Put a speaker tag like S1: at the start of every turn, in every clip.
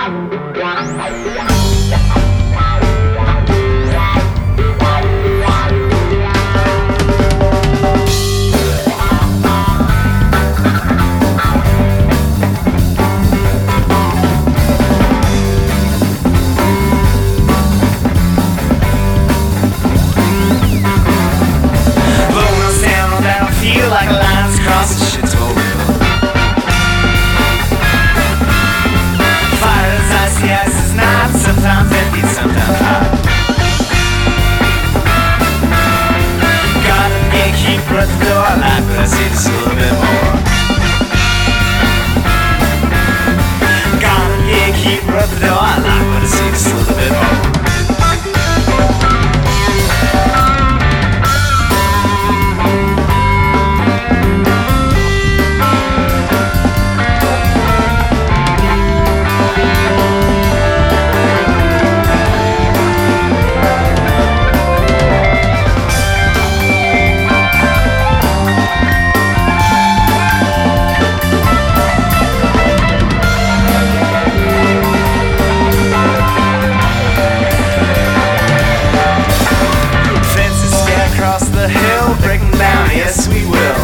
S1: Like lines across the shithole river. Fire is icy, ice is not. Sometimes empty, sometimes hot. Gotta make keep at the door. I like, but I see just a little bit more. Gotta make keep at the door. I like, but I see just a little bit more. Yes, we will.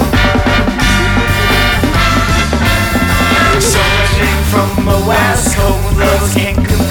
S1: So much from the west, cold loves can't compare.